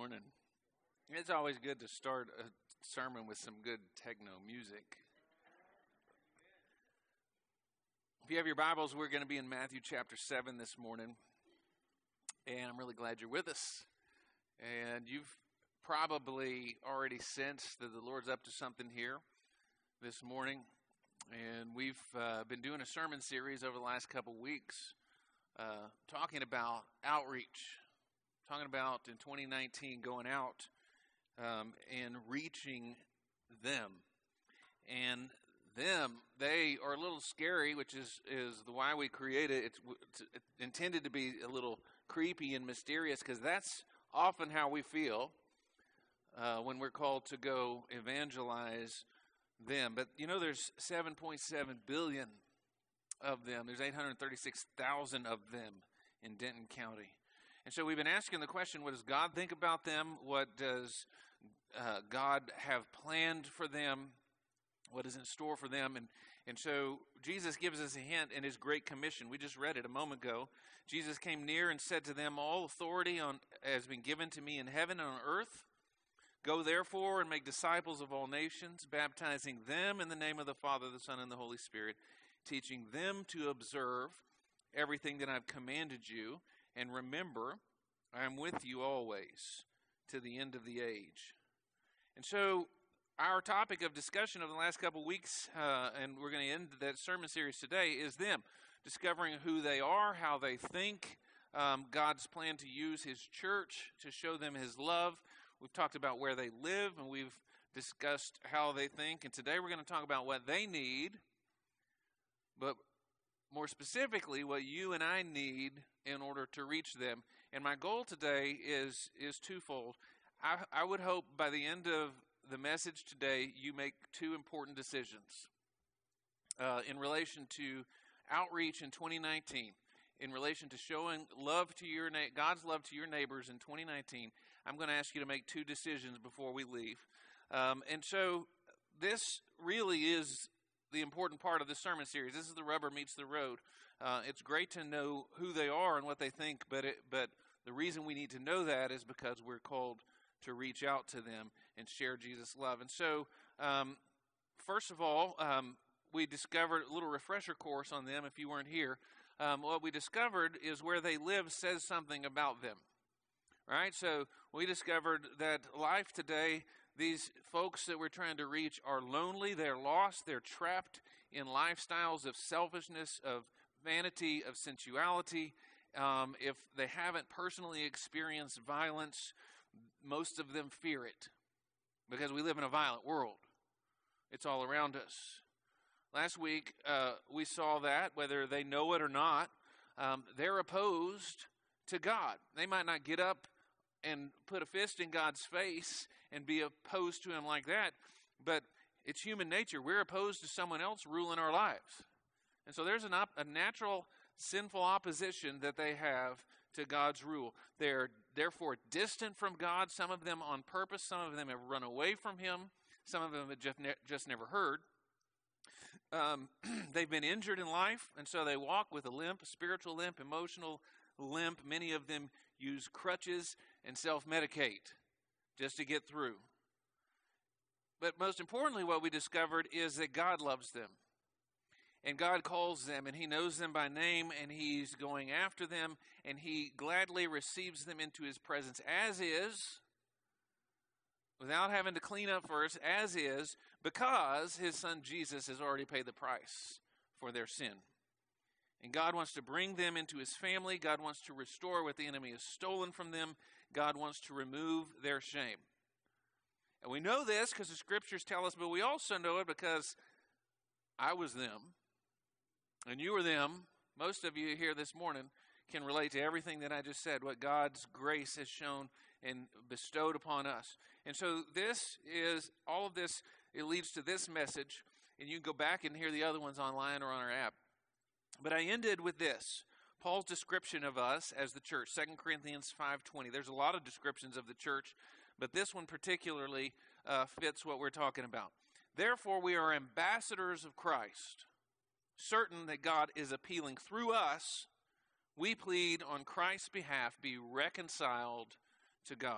morning. It's always good to start a sermon with some good techno music. If you have your Bibles, we're going to be in Matthew chapter 7 this morning. And I'm really glad you're with us. And you've probably already sensed that the Lord's up to something here this morning. And we've been doing a sermon series over the last couple weeks talking about outreach. Talking about in 2019 going out and reaching them. And them, they are a little scary, which is the why we created it. It's intended to be a little creepy and mysterious because that's often how we feel when we're called to go evangelize them. But you know, there's 7.7 billion of them. There's 836,000 of them in Denton County. And so we've been asking the question, what does God think about them? What does God have planned for them? What is in store for them? And so Jesus gives us a hint in his Great Commission. We just read it a moment ago. Jesus came near and said to them, all authority has been given to me in heaven and on earth. Go therefore and make disciples of all nations, baptizing them in the name of the Father, the Son, and the Holy Spirit, teaching them to observe everything that I've commanded you. And remember, I am with you always to the end of the age. And so our topic of discussion over the last couple of weeks, and we're going to end that sermon series today, is them. Discovering who they are, how they think, God's plan to use his church to show them his love. We've talked about where they live, and we've discussed how they think. And today we're going to talk about what they need, but more specifically, what you and I need in order to reach them. And my goal today is twofold. I would hope by the end of the message today, you make two important decisions in relation to outreach in 2019, in relation to showing love to God's love to your neighbors in 2019. I'm going to ask you to make two decisions before we leave. And so this really is the important part of this sermon series. This is the rubber meets the road. It's great to know who they are and what they think, but the reason we need to know that is because we're called to reach out to them and share Jesus' love. And so, first of all, we discovered a little refresher course on them if you weren't here. What we discovered is where they live says something about them, right? So we discovered that life today, these folks that we're trying to reach are lonely, they're lost, they're trapped in lifestyles of selfishness, of vanity, of sensuality. If they haven't personally experienced violence, most of them fear it because we live in a violent world. It's all around us. Last week, we saw that, whether they know it or not, they're opposed to God. They might not get up and put a fist in God's face and be opposed to him like that, but it's human nature. We're opposed to someone else ruling our lives. And so there's a natural sinful opposition that they have to God's rule. They're therefore distant from God, some of them on purpose, some of them have run away from him, some of them have just never heard. They've been injured in life, and so they walk with a limp, a spiritual limp, emotional limp. Many of them use crutches and self-medicate just to get through. But most importantly, what we discovered is that God loves them. And God calls them, and he knows them by name, and he's going after them, and he gladly receives them into his presence as is, without having to clean up first, as is, because his son Jesus has already paid the price for their sin. And God wants to bring them into his family. God wants to restore what the enemy has stolen from them. God wants to remove their shame. And we know this because the scriptures tell us, but we also know it because I was them, and you were them. Most of you here this morning can relate to everything that I just said, what God's grace has shown and bestowed upon us. And so this is, all of this, it leads to this message, and you can go back and hear the other ones online or on our app. But I ended with this, Paul's description of us as the church, 2 Corinthians 5:20. There's a lot of descriptions of the church, but this one particularly fits what we're talking about. Therefore, we are ambassadors of Christ, certain that God is appealing through us. We plead on Christ's behalf, be reconciled to God.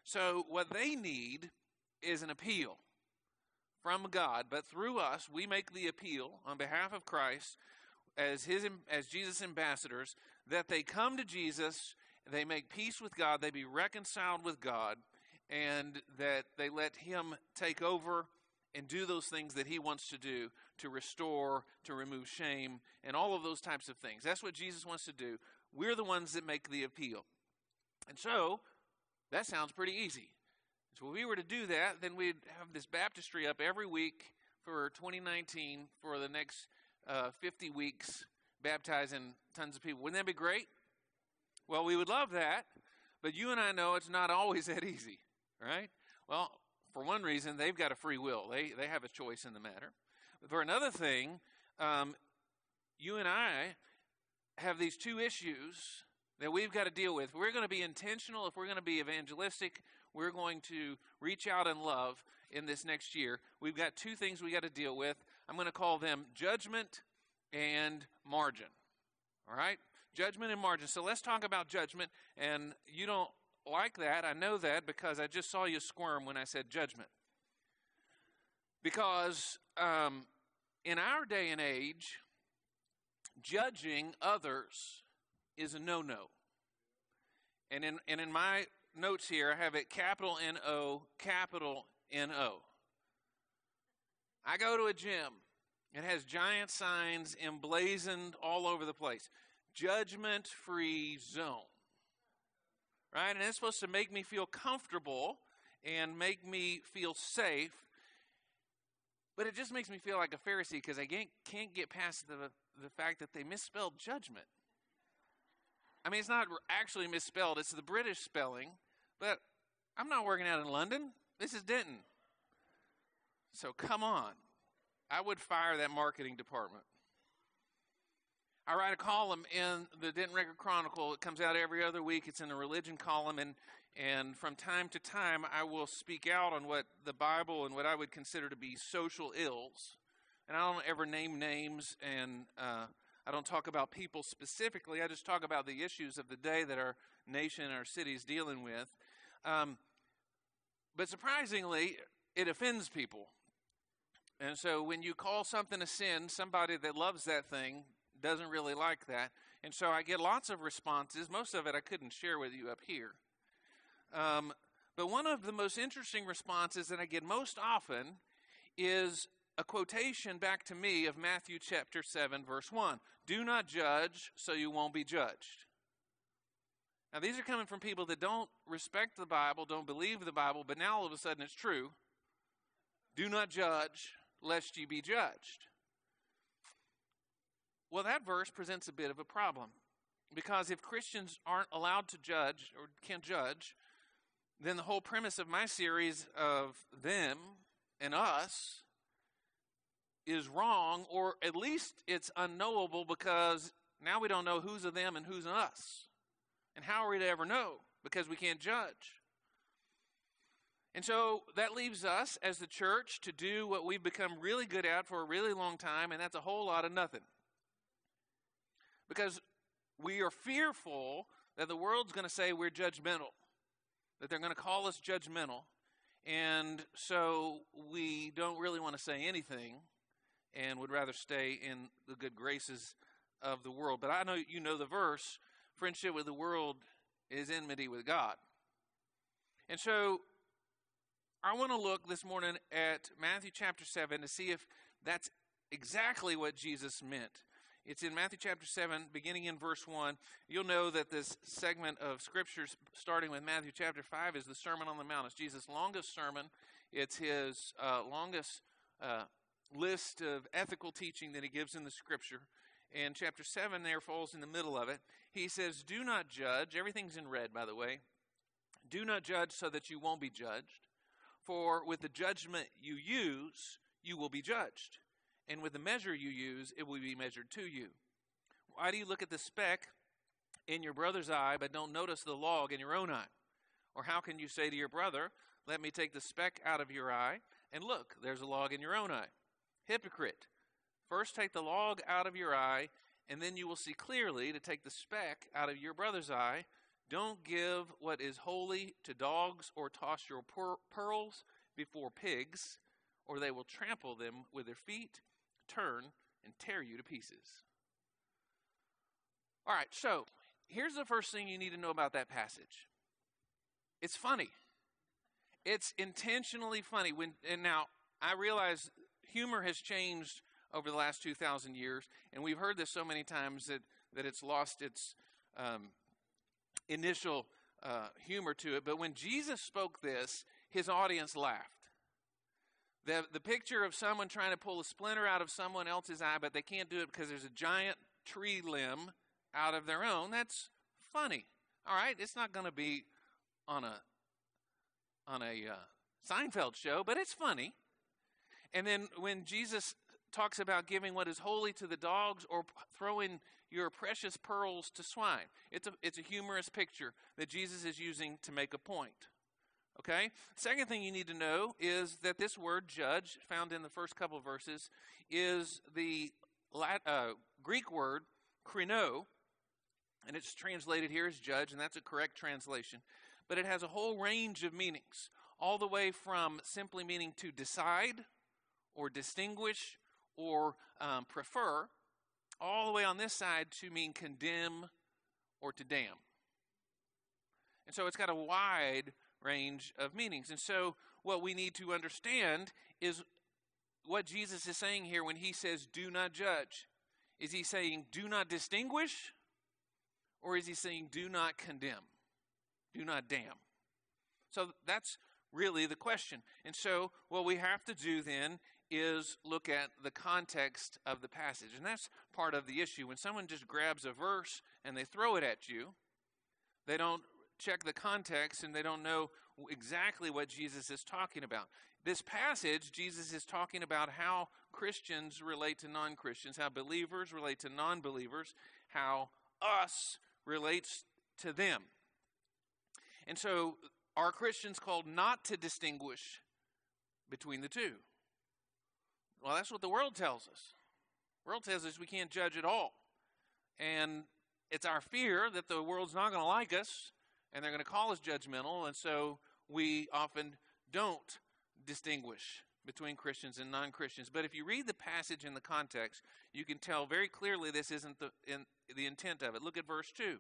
So what they need is an appeal from God, but through us, we make the appeal on behalf of Christ as Jesus' ambassadors, that they come to Jesus, they make peace with God, they be reconciled with God, and that they let Him take over and do those things that He wants to do, to restore, to remove shame, and all of those types of things. That's what Jesus wants to do. We're the ones that make the appeal. And so, that sounds pretty easy. So if we were to do that, then we'd have this baptistry up every week for 2019 for the next 50 weeks, baptizing tons of people. Wouldn't that be great? Well, we would love that, but you and I know it's not always that easy, right? Well, for one reason, they've got a free will. They have a choice in the matter. But for another thing, you and I have these two issues that we've got to deal with. We're going to be intentional. If we're going to be evangelistic, we're going to reach out in love in this next year. We've got two things we got to deal with. I'm going to call them judgment and margin. All right? Judgment and margin. So let's talk about judgment. And you don't like that. I know that because I just saw you squirm when I said judgment. Because in our day and age, judging others is a no-no. And in my notes here, I have it capital N-O, capital N-O. I go to a gym. It has giant signs emblazoned all over the place. Judgment-free zone. Right? And it's supposed to make me feel comfortable and make me feel safe. But it just makes me feel like a Pharisee because I can't get past the fact that they misspelled judgment. I mean, it's not actually misspelled. It's the British spelling. But I'm not working out in London. This is Denton. So come on. I would fire that marketing department. I write a column in the Denton Record Chronicle. It comes out every other week. It's in the religion column. And from time to time, I will speak out on what the Bible and what I would consider to be social ills. And I don't ever name names, and I don't talk about people specifically. I just talk about the issues of the day that our nation and our city is dealing with. But surprisingly, it offends people. And so when you call something a sin, somebody that loves that thing doesn't really like that. And so I get lots of responses. Most of it I couldn't share with you up here. But one of the most interesting responses that I get most often is a quotation back to me of Matthew chapter 7, verse 1. Do not judge, so you won't be judged. Now, these are coming from people that don't respect the Bible, don't believe the Bible, but now all of a sudden it's true. Do not judge, lest ye be judged. Well, that verse presents a bit of a problem. Because if Christians aren't allowed to judge or can't judge, then the whole premise of my series of them and us is wrong, or at least it's unknowable because now we don't know who's of them and who's of us. And how are we to ever know? Because we can't judge. And so that leaves us as the church to do what we've become really good at for a really long time, and that's a whole lot of nothing. Because we are fearful that the world's going to say we're judgmental, that they're going to call us judgmental, and so we don't really want to say anything and would rather stay in the good graces of the world. But I know you know the verse, friendship with the world is enmity with God. And so I want to look this morning at Matthew chapter 7 to see if that's exactly what Jesus meant. It's in Matthew chapter 7, beginning in verse 1. You'll know that this segment of scriptures, starting with Matthew chapter 5, is the Sermon on the Mount. It's Jesus' longest sermon. It's his longest list of ethical teaching that he gives in the scripture. And chapter 7 there falls in the middle of it. He says, do not judge. Everything's in red, by the way. Do not judge so that you won't be judged. For with the judgment you use, you will be judged. And with the measure you use, it will be measured to you. Why do you look at the speck in your brother's eye, but don't notice the log in your own eye? Or how can you say to your brother, let me take the speck out of your eye, and look, there's a log in your own eye? Hypocrite, first take the log out of your eye, and then you will see clearly to take the speck out of your brother's eye. Don't give what is holy to dogs, or toss your pearls before pigs, or they will trample them with their feet, turn, and tear you to pieces. All right, so here's the first thing you need to know about that passage. It's funny. It's intentionally funny. And now, I realize humor has changed over the last 2,000 years, and we've heard this so many times that it's lost its initial humor to it. But when Jesus spoke this, his audience laughed. The picture of someone trying to pull a splinter out of someone else's eye, but they can't do it because there's a giant tree limb out of their own, that's funny. All right, it's not going to be on a Seinfeld show, but it's funny. And then when Jesus talks about giving what is holy to the dogs, or throwing your precious pearls to swine, it's a humorous picture that Jesus is using to make a point. Okay? Second thing you need to know is that this word judge, found in the first couple of verses, is the Greek word krino, and it's translated here as judge, and that's a correct translation. But it has a whole range of meanings, all the way from simply meaning to decide or distinguish or prefer, all the way on this side to mean condemn or to damn. And so it's got a wide range of meanings. And so what we need to understand is what Jesus is saying here when he says do not judge. Is he saying do not distinguish, or is he saying do not condemn, do not damn? So that's really the question. And so what we have to do then is look at the context of the passage. And that's part of the issue. When someone just grabs a verse and they throw it at you, they don't check the context and they don't know exactly what Jesus is talking about. This passage, Jesus is talking about how Christians relate to non-Christians, how believers relate to non-believers, how us relates to them. And so, are Christians called not to distinguish between the two? Well, that's what the world tells us. The world tells us we can't judge at all. And it's our fear that the world's not going to like us, and they're going to call us judgmental, and so we often don't distinguish between Christians and non-Christians. But if you read the passage in the context, you can tell very clearly this isn't the intent of it. Look at verse 2.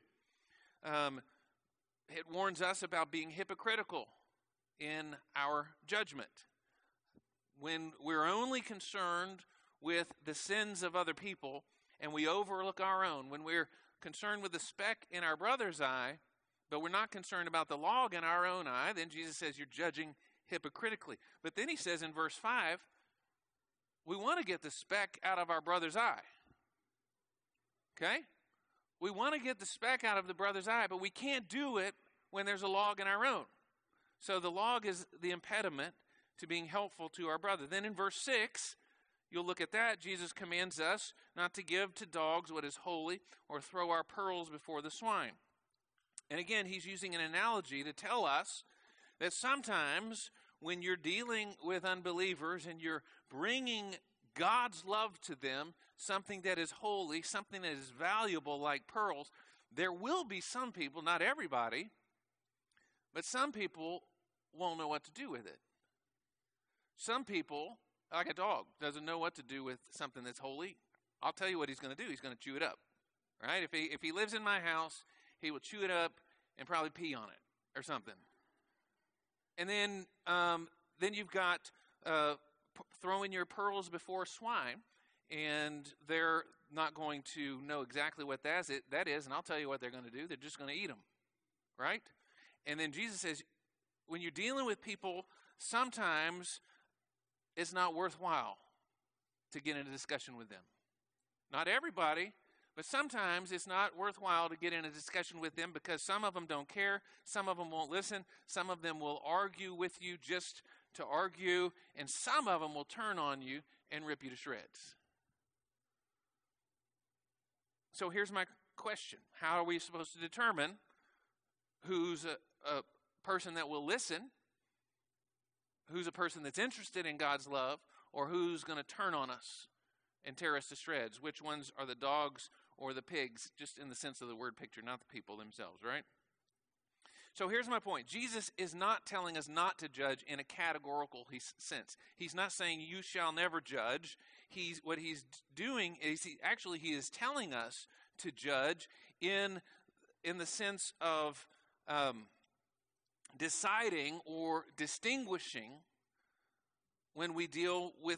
It warns us about being hypocritical in our judgment. When we're only concerned with the sins of other people and we overlook our own, when we're concerned with the speck in our brother's eye, but we're not concerned about the log in our own eye, then Jesus says you're judging hypocritically. But then he says in verse 5, we want to get the speck out of our brother's eye. Okay? We want to get the speck out of the brother's eye, but we can't do it when there's a log in our own. So the log is the impediment to being helpful to our brother. Then in verse 6, you'll look at that. Jesus commands us not to give to dogs what is holy, or throw our pearls before the swine. And again, he's using an analogy to tell us that sometimes when you're dealing with unbelievers and you're bringing God's love to them, something that is holy, something that is valuable like pearls, there will be some people, not everybody, but some people won't know what to do with it. Some people, like a dog, doesn't know what to do with something that's holy. I'll tell you what he's going to do. He's going to chew it up, right? If he lives in my house, he will chew it up and probably pee on it or something. And then you've got throwing your pearls before swine, and they're not going to know exactly what that is, and I'll tell you what they're going to do. They're just going to eat them, right? And then Jesus says, when you're dealing with people, sometimes it's not worthwhile to get in a discussion with them. Not everybody, but sometimes it's not worthwhile to get in a discussion with them because some of them don't care, some of them won't listen, some of them will argue with you just to argue, and some of them will turn on you and rip you to shreds. So here's my question. How are we supposed to determine who's a person that will listen, who's a person that's interested in God's love, or who's going to turn on us and tear us to shreds? Which ones are the dogs or the pigs, just in the sense of the word picture, not the people themselves, right? So here's my point. Jesus is not telling us not to judge in a categorical sense. He's not saying you shall never judge. What he's doing is he is telling us to judge in the sense of deciding or distinguishing when we deal with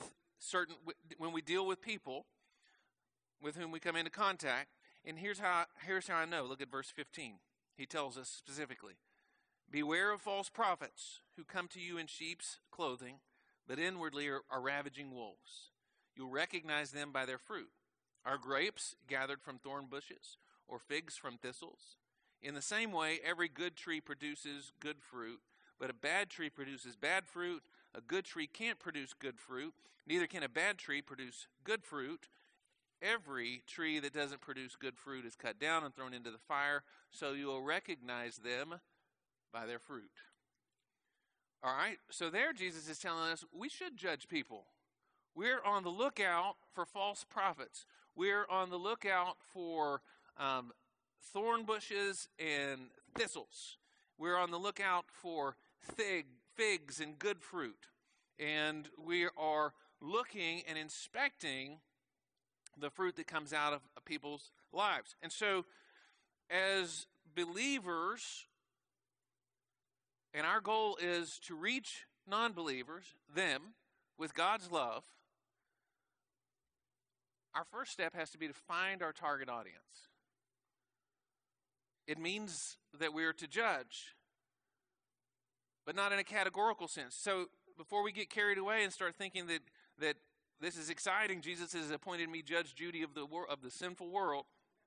people with whom we come into contact. And here's how I know. Look at verse 15. He tells us specifically, beware of false prophets who come to you in sheep's clothing, but inwardly are ravaging wolves. You'll recognize them by their fruit. Are grapes gathered from thorn bushes, or figs from thistles? In the same way, every good tree produces good fruit, but a bad tree produces bad fruit. A good tree can't produce good fruit, neither can a bad tree produce good fruit. Every tree that doesn't produce good fruit is cut down and thrown into the fire, so you will recognize them by their fruit. All right, so there Jesus is telling us we should judge people. We're on the lookout for false prophets. We're on the lookout for thorn bushes and thistles. We're on the lookout for figs and good fruit. And we are looking and inspecting the fruit that comes out of people's lives. And so, as believers, and our goal is to reach non-believers, them, with God's love, our first step has to be to find our target audience. It means that we are to judge, but not in a categorical sense. So before we get carried away and start thinking that this is exciting, Jesus has appointed me Judge Judy of the sinful world,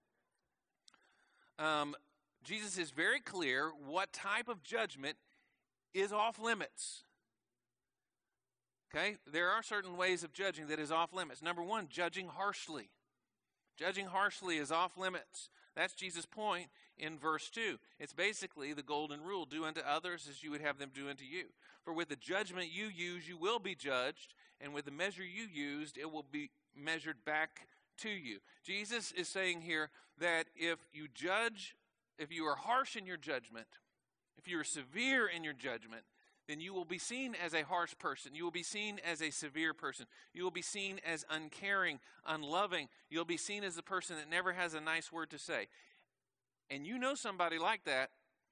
Jesus is very clear what type of judgment is off limits. Okay? There are certain ways of judging that is off limits. Number one, judging harshly. Judging harshly is off limits. That's Jesus' point in verse 2. It's basically the golden rule. Do unto others as you would have them do unto you. For with the judgment you use, you will be judged, and with the measure you used, it will be measured back to you. Jesus is saying here that if you are harsh in your judgment, if you are severe in your judgment, then you will be seen as a harsh person. You will be seen as a severe person. You will be seen as uncaring, unloving. You'll be seen as the person that never has a nice word to say. And you know somebody like that,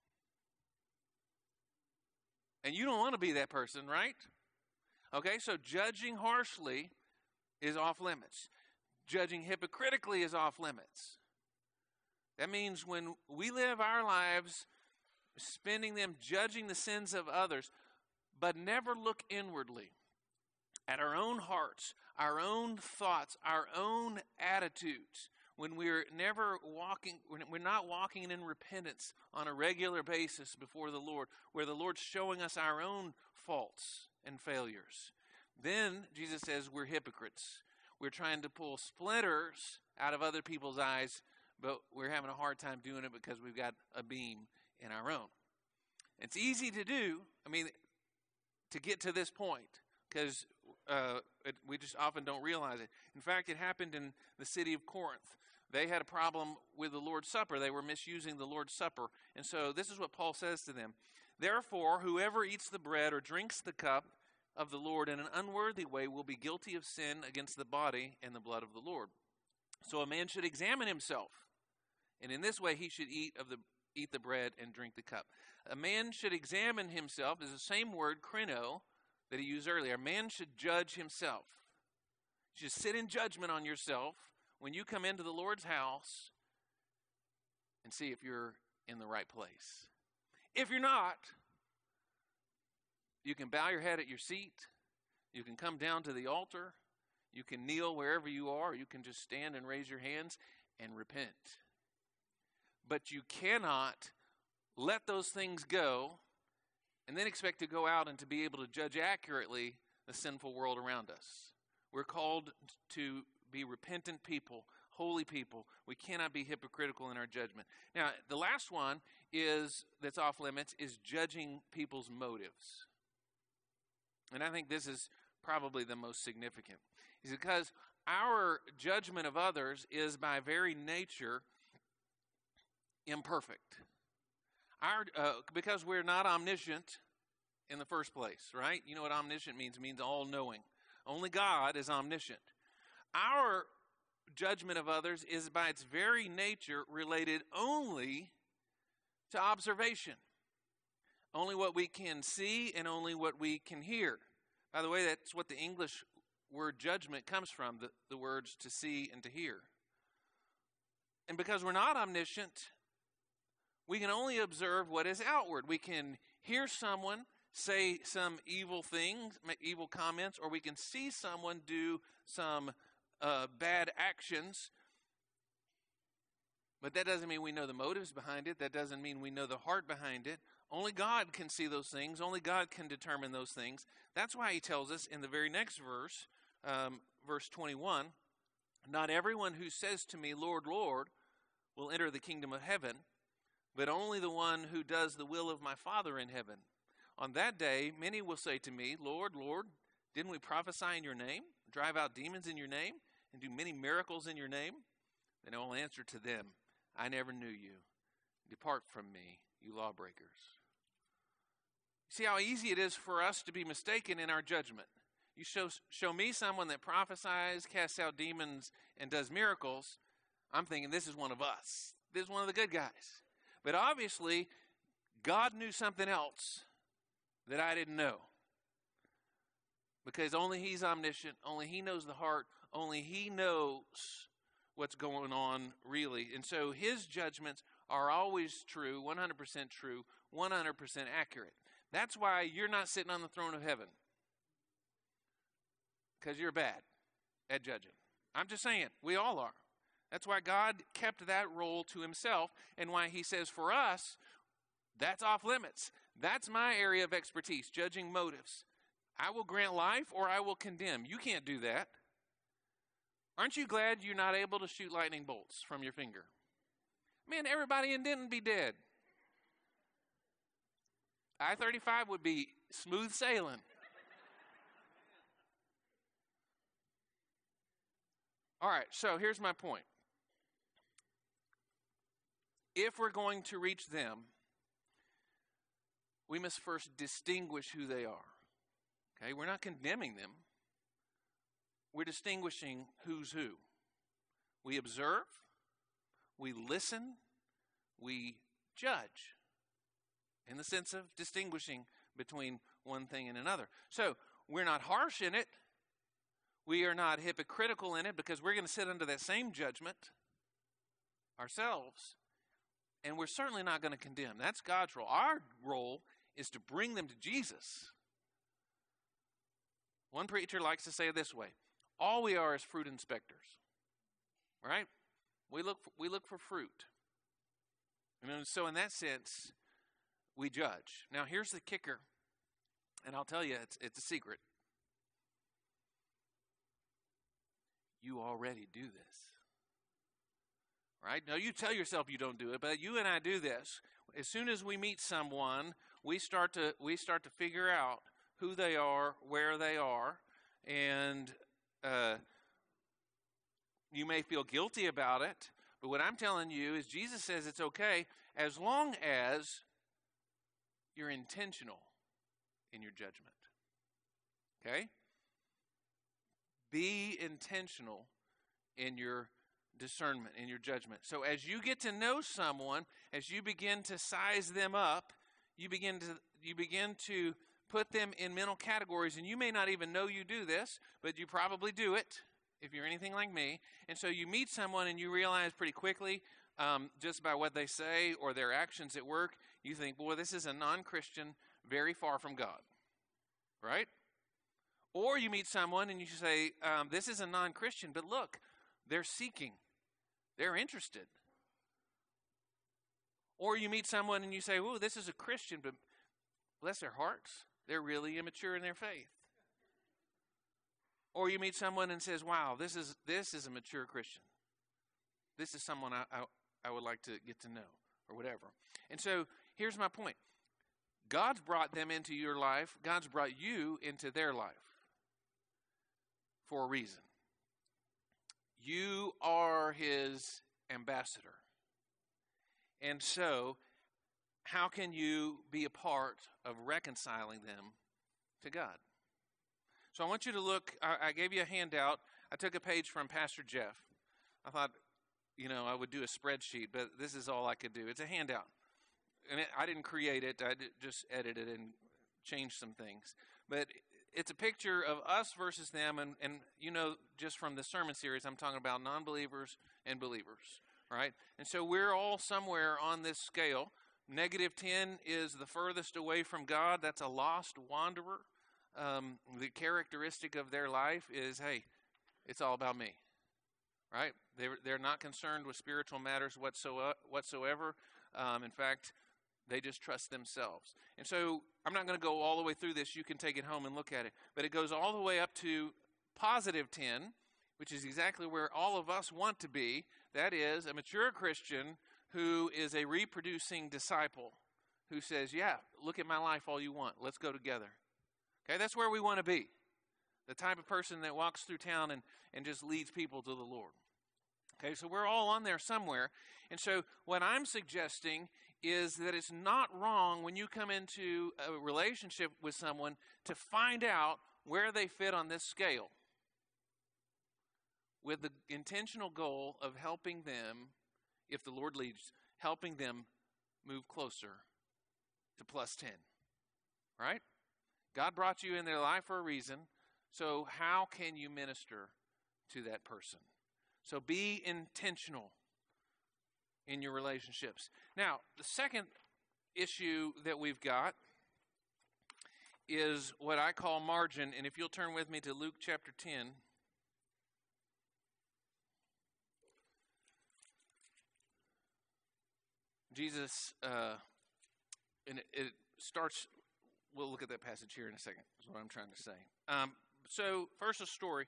and you don't want to be that person, right? Okay, so judging harshly is off limits. Judging hypocritically is off limits. That means when we live our lives spending them judging the sins of others, but never look inwardly at our own hearts, our own thoughts, our own attitudes, when we're not walking in repentance on a regular basis before the Lord, where the Lord's showing us our own faults and failures, then Jesus says we're hypocrites. We're trying to pull splinters out of other people's eyes, but we're having a hard time doing it because we've got a beam in our own. It's easy to do, to get to this point, because we just often don't realize it. In fact, it happened in the city of Corinth. They had a problem with the Lord's Supper. They were misusing the Lord's Supper. And so this is what Paul says to them. Therefore, whoever eats the bread or drinks the cup of the Lord in an unworthy way will be guilty of sin against the body and the blood of the Lord. So a man should examine himself, and in this way he should eat the bread and drink the cup. A man should examine himself is the same word, krino, that he used earlier. A man should judge himself. You should sit in judgment on yourself when you come into the Lord's house and see if you're in the right place. If you're not, you can bow your head at your seat. You can come down to the altar. You can kneel wherever you are. You can just stand and raise your hands and repent. But you cannot let those things go and then expect to go out and to be able to judge accurately the sinful world around us. We're called to be repentant people, holy people. We cannot be hypocritical in our judgment. Now, the last one that's off limits is judging people's motives. And I think this is probably the most significant. Is because our judgment of others is by very nature imperfect. Because we're not omniscient in the first place, right? You know what omniscient means? It means all-knowing. Only God is omniscient. Our judgment of others is by its very nature related only to observation. Only what we can see and only what we can hear. By the way, that's what the English word judgment comes from, the words to see and to hear. And because we're not omniscient, we can only observe what is outward. We can hear someone say some evil things, make evil comments, or we can see someone do some bad actions. But that doesn't mean we know the motives behind it. That doesn't mean we know the heart behind it. Only God can see those things. Only God can determine those things. That's why he tells us in the very next verse, verse 21, not everyone who says to me, Lord, Lord, will enter the kingdom of heaven, but only the one who does the will of my Father in heaven. On that day, many will say to me, Lord, Lord, didn't we prophesy in your name, drive out demons in your name, and do many miracles in your name? Then I will answer to them, I never knew you. Depart from me, you lawbreakers. See how easy it is for us to be mistaken in our judgment. You show me someone that prophesies, casts out demons, and does miracles, I'm thinking this is one of us. This is one of the good guys. But obviously, God knew something else that I didn't know. Because only he's omniscient, only he knows the heart, only he knows what's going on really. And so his judgments are always true, 100% true, 100% accurate. That's why you're not sitting on the throne of heaven. Because you're bad at judging. I'm just saying, we all are. That's why God kept that role to himself, and why he says for us, that's off limits. That's my area of expertise, judging motives. I will grant life or I will condemn. You can't do that. Aren't you glad you're not able to shoot lightning bolts from your finger? Man, everybody in Denton be dead. I-35 would be smooth sailing. All right, so here's my point. If we're going to reach them, we must first distinguish who they are. Okay, we're not condemning them. We're distinguishing who's who. We observe, we listen, we judge, in the sense of distinguishing between one thing and another. So we're not harsh in it. We are not hypocritical in it, because we're going to sit under that same judgment ourselves. And we're certainly not going to condemn. That's God's role. Our role is to bring them to Jesus. One preacher likes to say it this way: all we are is fruit inspectors. Right? We look for fruit. And so in that sense, we judge. Now here's the kicker, and I'll tell you, it's a secret. You already do this. Right? Now you tell yourself you don't do it, but you and I do this. As soon as we meet someone, we start to figure out who they are, where they are, and you may feel guilty about it, but what I'm telling you is Jesus says it's okay as long as you're intentional in your judgment. Okay? Be intentional in your discernment, in your judgment. So as you get to know someone, as you begin to size them up, you begin to put them in mental categories, and you may not even know you do this, but you probably do it if you're anything like me. And so you meet someone and you realize pretty quickly, just by what they say or their actions at work, you think, boy, this is a non-Christian very far from God. Right? Or you meet someone and you say, this is a non-Christian, but look, they're seeking. They're interested. Or you meet someone and you say, oh, this is a Christian, but bless their hearts, they're really immature in their faith. Or you meet someone and says, wow, this is a mature Christian. This is someone I would like to get to know, or whatever. And so here's my point. God's brought them into your life. God's brought you into their life for a reason. You are his ambassador. And so how can you be a part of reconciling them to God? So I want you to look. I gave you a handout. I took a page from Pastor Jeff. I thought, I would do a spreadsheet, but this is all I could do. It's a handout. And I didn't create it. I just edited and changed some things. But it's a picture of us versus them. And just from the sermon series, I'm talking about non-believers and believers, right? And so we're all somewhere on this scale. -10 is the furthest away from God. That's a lost wanderer. The characteristic of their life is, hey, it's all about me, right? They're not concerned with spiritual matters whatsoever. In fact, they just trust themselves. And so I'm not going to go all the way through this. You can take it home and look at it. But it goes all the way up to +10, which is exactly where all of us want to be. That is a mature Christian who is a reproducing disciple who says, yeah, look at my life all you want. Let's go together. Okay, that's where we want to be. The type of person that walks through town and just leads people to the Lord. Okay, so we're all on there somewhere. And so what I'm suggesting is that it's not wrong when you come into a relationship with someone to find out where they fit on this scale, with the intentional goal of helping them, if the Lord leads, helping them move closer to +10, right? God brought you in their life for a reason, so how can you minister to that person? So be intentional in your relationships. Now, the second issue that we've got is what I call margin, and if you'll turn with me to Luke chapter 10. Jesus, and it starts, we'll look at that passage here in a second, is what I'm trying to say. So first a story.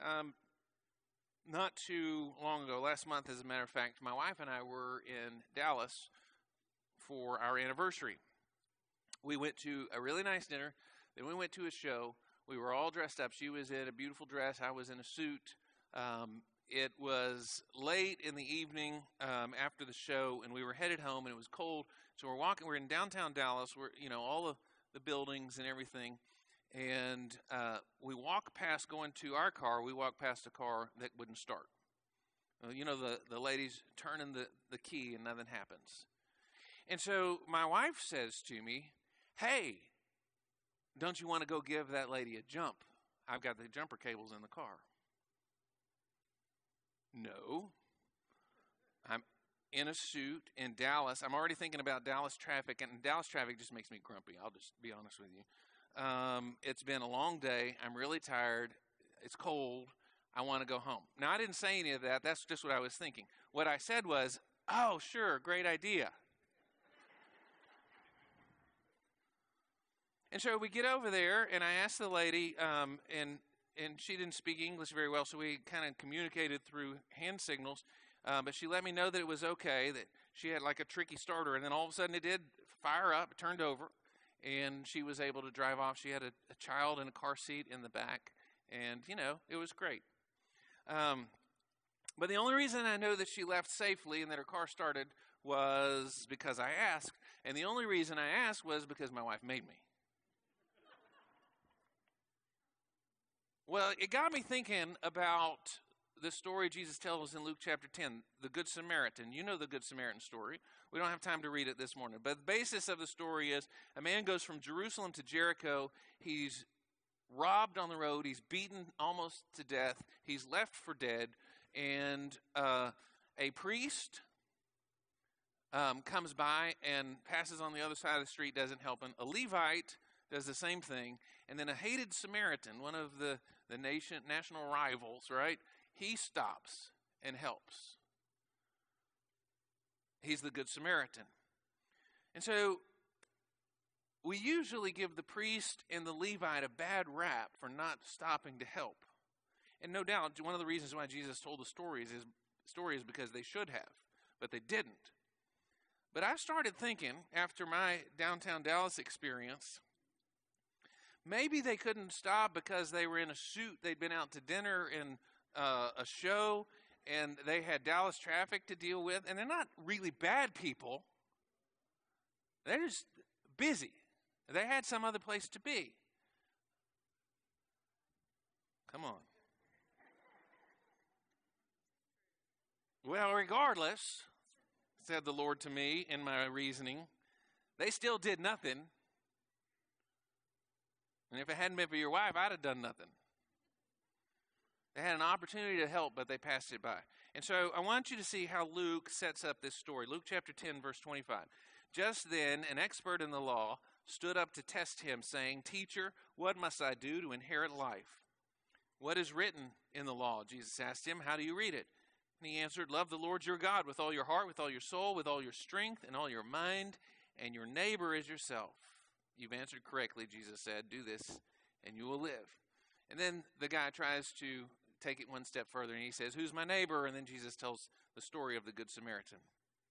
Not too long ago, last month as a matter of fact, my wife and I were in Dallas for our anniversary. We went to a really nice dinner, then we went to a show. We were all dressed up. She was in a beautiful dress, I was in a suit. It was late in the evening after the show, and we were headed home, and it was cold. So we're in downtown Dallas, where all the buildings and everything. And we walk past, going to our car, we walk past a car that wouldn't start. The ladies turning the key and nothing happens. And so my wife says to me, hey, don't you want to go give that lady a jump? I've got the jumper cables in the car. No. I'm in a suit in Dallas. I'm already thinking about Dallas traffic, and Dallas traffic just makes me grumpy. I'll just be honest with you. It's been a long day. I'm really tired. It's cold. I want to go home. Now, I didn't say any of that. That's just what I was thinking. What I said was, oh, sure, great idea. And so we get over there, and I asked the lady, and she didn't speak English very well, so we kind of communicated through hand signals. But she let me know that it was okay, that she had like a tricky starter, and then all of a sudden it did fire up, it turned over, and she was able to drive off. She had a child in a car seat in the back, and, it was great. But the only reason I know that she left safely and that her car started was because I asked, and the only reason I asked was because my wife made me. Well, it got me thinking about the story Jesus tells us in Luke chapter 10, the Good Samaritan. You know the Good Samaritan story. We don't have time to read it this morning. But the basis of the story is a man goes from Jerusalem to Jericho. He's robbed on the road. He's beaten almost to death. He's left for dead. And a priest comes by and passes on the other side of the street, doesn't help him. A Levite does the same thing. And then a hated Samaritan, one of the national rivals, right? He stops and helps. He's the Good Samaritan. And so we usually give the priest and the Levite a bad rap for not stopping to help. And no doubt, one of the reasons why Jesus told the story is because they should have, but they didn't. But I started thinking, after my downtown Dallas experience, maybe they couldn't stop because they were in a suit. They'd been out to dinner in a show, and they had Dallas traffic to deal with. And they're not really bad people. They're just busy. They had some other place to be. Come on. Well, regardless, said the Lord to me in my reasoning, they still did nothing. And if it hadn't been for your wife, I'd have done nothing. They had an opportunity to help, but they passed it by. And so I want you to see how Luke sets up this story. Luke chapter 10, verse 25. Just then, an expert in the law stood up to test him, saying, "Teacher, what must I do to inherit life?" "What is written in the law?" Jesus asked him. "How do you read it?" And he answered, "Love the Lord your God with all your heart, with all your soul, with all your strength, and all your mind, and your neighbor as yourself." "You've answered correctly," Jesus said. "Do this, and you will live." And then the guy tries to take it one step further, and he says, "Who's my neighbor?" And then Jesus tells the story of the Good Samaritan.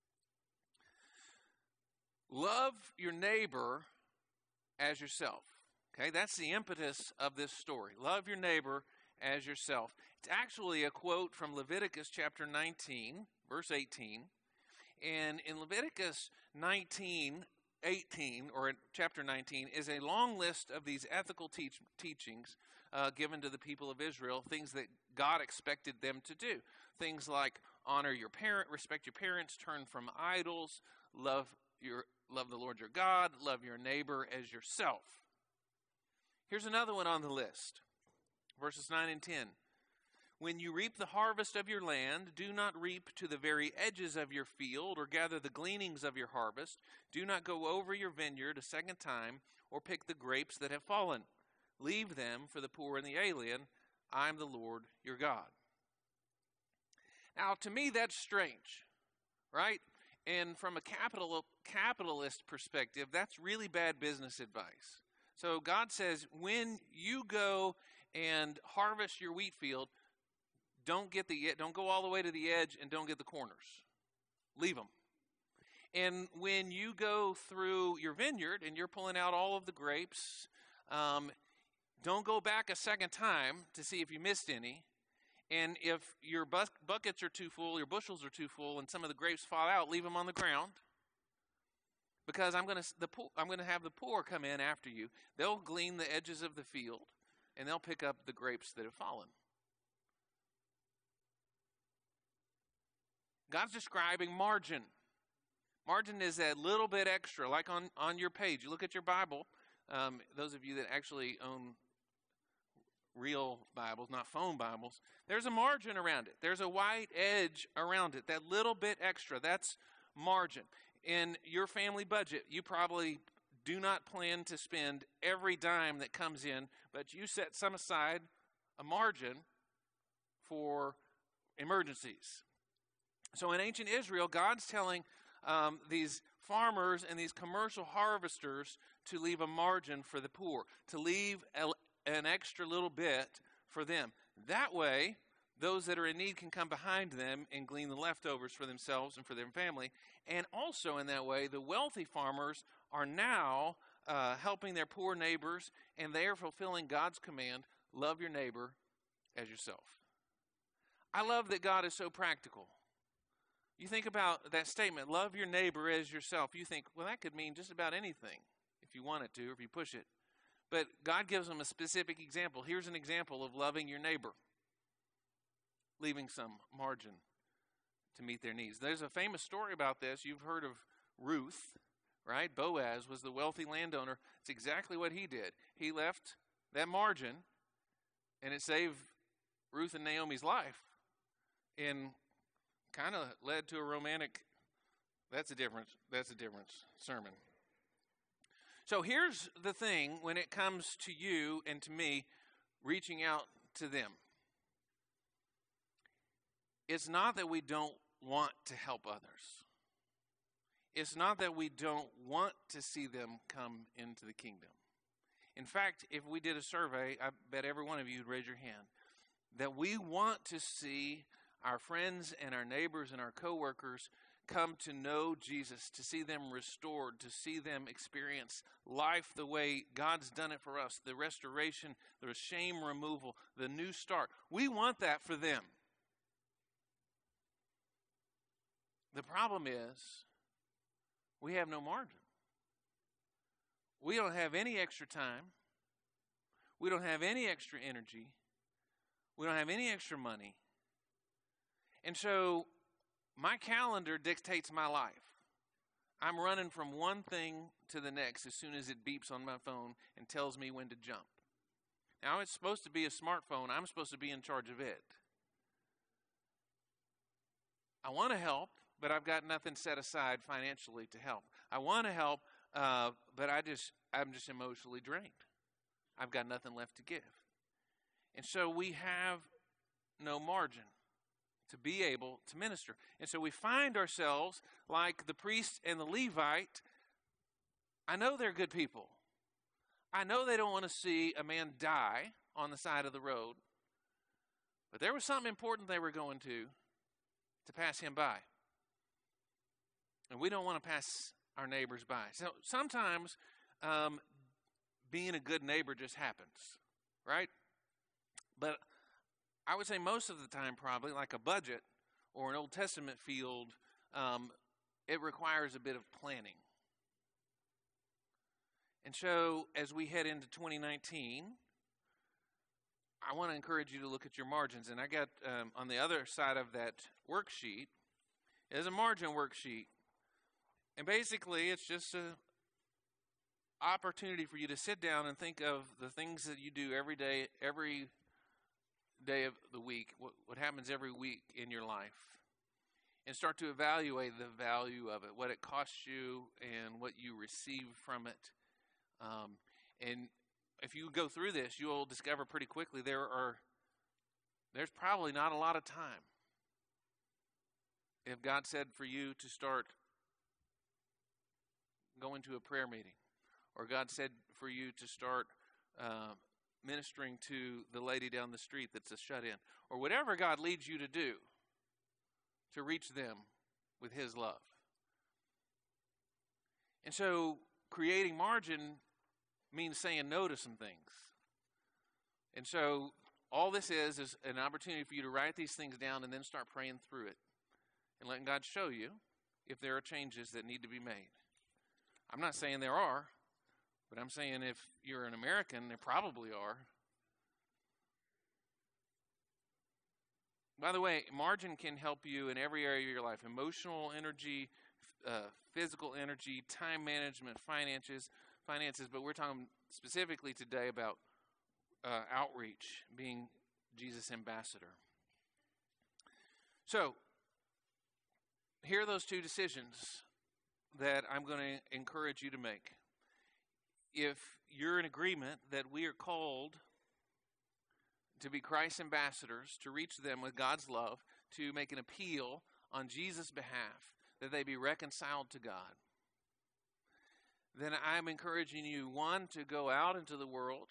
Love your neighbor as yourself. Okay, that's the impetus of this story. Love your neighbor as yourself. It's actually a quote from Leviticus chapter 19, verse 18. And in Leviticus 19:18, or in chapter 19, is a long list of these ethical teachings given to the people of Israel, things that God expected them to do. Things like honor your parent, respect your parents, turn from idols, love the Lord your God, love your neighbor as yourself. Here's another one on the list. Verses 9 and 10. When you reap the harvest of your land, do not reap to the very edges of your field or gather the gleanings of your harvest. Do not go over your vineyard a second time or pick the grapes that have fallen. Leave them for the poor and the alien. I am the Lord your God. Now, to me, that's strange, right? And from a capitalist perspective, that's really bad business advice. So God says, when you go and harvest your wheat field, don't go all the way to the edge and don't get the corners. Leave them. And when you go through your vineyard and you're pulling out all of the grapes, don't go back a second time to see if you missed any. And if your buckets are too full, your bushels are too full, and some of the grapes fall out, leave them on the ground. Because I'm going to have the poor come in after you. They'll glean the edges of the field, and they'll pick up the grapes that have fallen. God's describing margin. Margin is that little bit extra, like on your page. You look at your Bible. Those of you that actually own real Bibles, not phone Bibles, there's a margin around it. There's a white edge around it. That little bit extra, that's margin. In your family budget, you probably do not plan to spend every dime that comes in, but you set some aside, a margin for emergencies. So in ancient Israel, God's telling these farmers and these commercial harvesters to leave a margin for the poor, to leave an extra little bit for them. That way, those that are in need can come behind them and glean the leftovers for themselves and for their family. And also in that way, the wealthy farmers are now helping their poor neighbors, and they are fulfilling God's command, love your neighbor as yourself. I love that God is so practical. You think about that statement, love your neighbor as yourself. You think, well, that could mean just about anything if you want it to, or if you push it. But God gives them a specific example. Here's an example of loving your neighbor, leaving some margin to meet their needs. There's a famous story about this. You've heard of Ruth, right? Boaz was the wealthy landowner. It's exactly what he did. He left that margin, and it saved Ruth and Naomi's life, and kind of led to a romantic, that's a different sermon. So here's the thing when it comes to you and to me reaching out to them. It's not that we don't want to help others. It's not that we don't want to see them come into the kingdom. In fact, if we did a survey, I bet every one of you would raise your hand, that we want to see our friends and our neighbors and our coworkers come to know Jesus, to see them restored, to see them experience life the way God's done it for us, the restoration, the shame removal, the new start. We want that for them. The problem is we have no margin. We don't have any extra time. We don't have any extra energy. We don't have any extra money. And so my calendar dictates my life. I'm running from one thing to the next as soon as it beeps on my phone and tells me when to jump. Now, it's supposed to be a smartphone. I'm supposed to be in charge of it. I want to help, but I've got nothing set aside financially to help. I want to help, but I'm just emotionally drained. I've got nothing left to give. And so we have no margin to be able to minister. And so we find ourselves like the priest and the Levite. I know they're good people. I know they don't want to see a man die on the side of the road. But there was something important they were going to pass him by. And we don't want to pass our neighbors by. So sometimes being a good neighbor just happens, right? But I would say most of the time, probably, like a budget or an Old Testament field, it requires a bit of planning. And so as we head into 2019, I want to encourage you to look at your margins. And I got on the other side of that worksheet is a margin worksheet. And basically, it's just an opportunity for you to sit down and think of the things that you do every day of the week, what happens every week in your life, and start to evaluate the value of it, what it costs you and what you receive from it. And if you go through this, you'll discover pretty quickly there's probably not a lot of time. If God said for you to start going to a prayer meeting, or God said for you to start ministering to the lady down the street that's a shut-in, or whatever God leads you to do to reach them with his love. And so creating margin means saying no to some things. And so all this is an opportunity for you to write these things down and then start praying through it and letting God show you if there are changes that need to be made. I'm not saying there are, but I'm saying if you're an American, there probably are. By the way, margin can help you in every area of your life. Emotional energy, physical energy, time management, finances, but we're talking specifically today about outreach, being Jesus' ambassador. So, here are those two decisions that I'm going to encourage you to make. If you're in agreement that we are called to be Christ's ambassadors, to reach them with God's love, to make an appeal on Jesus' behalf, that they be reconciled to God, then I'm encouraging you, one, to go out into the world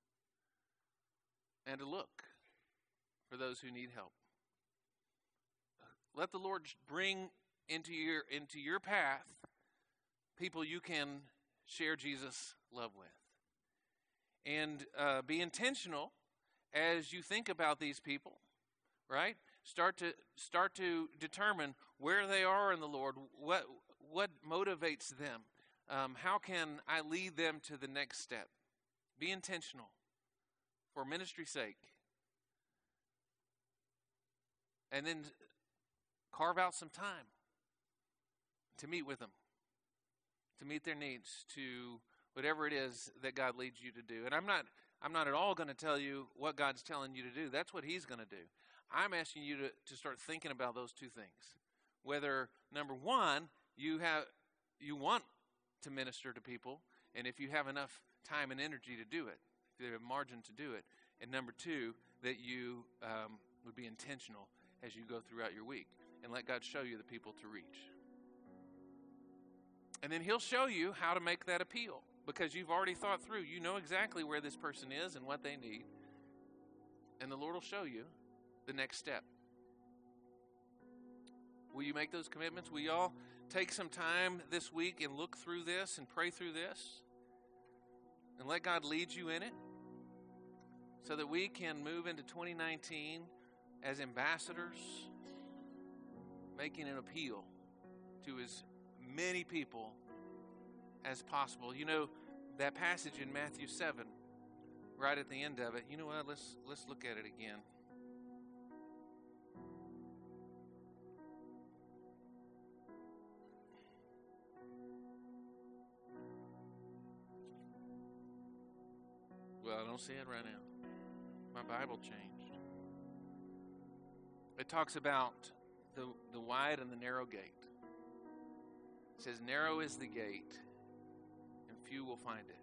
and to look for those who need help. Let the Lord bring into your path people you can share Jesus' love with. And be intentional as you think about these people, right? Start to determine where they are in the Lord, what motivates them. How can I lead them to the next step? Be intentional for ministry's sake. And then carve out some time to meet with them, to meet their needs, to whatever it is that God leads you to do. And I'm not at all going to tell you what God's telling you to do. That's what he's going to do. I'm asking you to start thinking about those two things. Whether, number one, you want to minister to people, and if you have enough time and energy to do it, if you have margin to do it. And number two, that you would be intentional as you go throughout your week and let God show you the people to reach. And then he'll show you how to make that appeal because you've already thought through. You know exactly where this person is and what they need. And the Lord will show you the next step. Will you make those commitments? Will y'all take some time this week and look through this and pray through this? And let God lead you in it so that we can move into 2019 as ambassadors, making an appeal to as many people as possible. You know, that passage in Matthew 7, right at the end of it, you know what? Let's look at it again. Well, I don't see it right now. My Bible changed. It talks about the wide and the narrow gate. It says, narrow is the gate, and few will find it.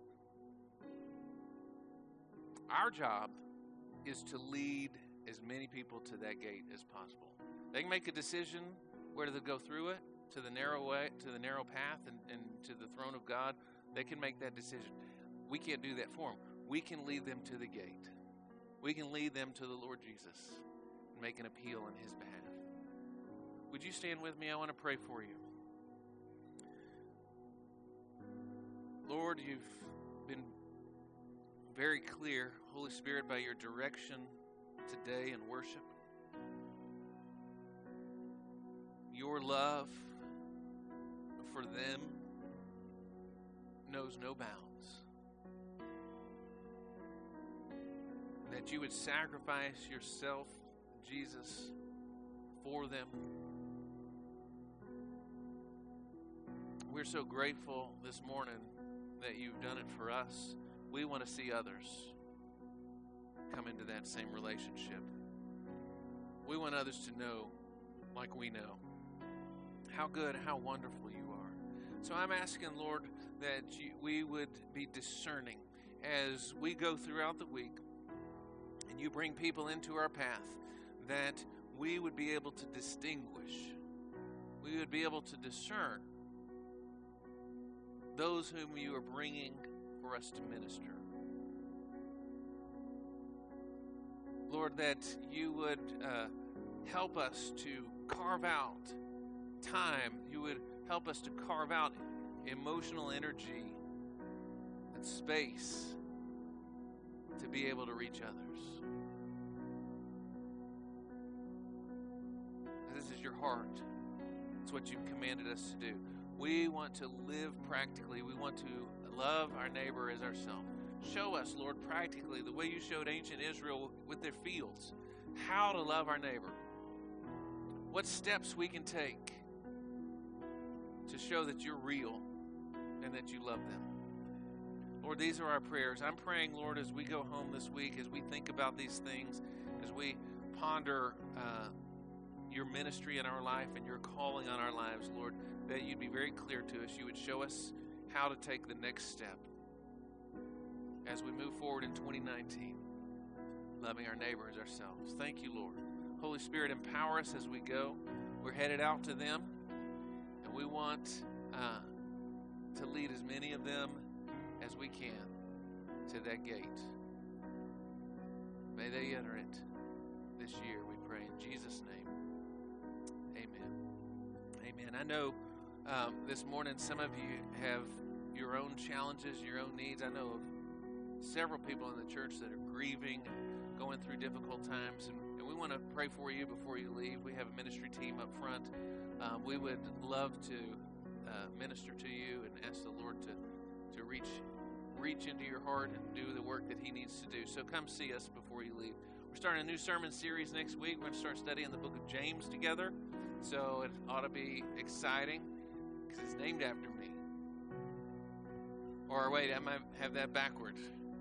Our job is to lead as many people to that gate as possible. They can make a decision whether to go through it, to the narrow way, to the narrow path, and to the throne of God. They can make that decision. We can't do that for them. We can lead them to the gate. We can lead them to the Lord Jesus and make an appeal on His behalf. Would you stand with me? I want to pray for you. Lord, you've been very clear, Holy Spirit, by your direction today in worship. Your love for them knows no bounds. That you would sacrifice yourself, Jesus, for them. We're so grateful this morning that you've done it for us. We want to see others come into that same relationship. We want others to know, like we know, how good, how wonderful you are. So I'm asking, Lord, that we would be discerning as we go throughout the week and you bring people into our path, that we would be able to distinguish, we would be able to discern those whom you are bringing for us to minister. Lord, that you would help us to carve out time. You would help us to carve out emotional energy and space to be able to reach others. This is your heart. It's what you've commanded us to do. We want to live practically. We want to love our neighbor as ourselves. Show us, Lord, practically, the way you showed ancient Israel with their fields, how to love our neighbor. What steps we can take to show that you're real and that you love them. Lord, these are our prayers. I'm praying, Lord, as we go home this week, as we think about these things, as we ponder your ministry in our life and your calling on our lives, Lord, that you'd be very clear to us. You would show us how to take the next step as we move forward in 2019, loving our neighbors ourselves. Thank you, Lord. Holy Spirit, empower us as we go. We're headed out to them, and we want to lead as many of them as we can to that gate. May they enter it this year, we pray in Jesus' name. Amen. Amen. I know this morning some of you have your own challenges, your own needs. I know of several people in the church that are grieving, going through difficult times, and we want to pray for you before you leave. We have a ministry team up front. We would love to minister to you and ask the Lord to reach into your heart and do the work that He needs to do. So come see us before you leave. We're starting a new sermon series next week. We're going to start studying the book of James together. So it ought to be exciting because it's named after me. Or wait, I might have that backwards.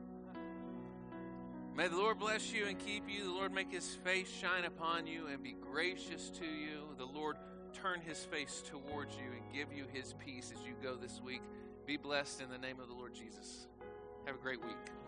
May the Lord bless you and keep you. The Lord make His face shine upon you and be gracious to you. The Lord turn His face towards you and give you His peace as you go this week. Be blessed in the name of the Lord Jesus. Have a great week.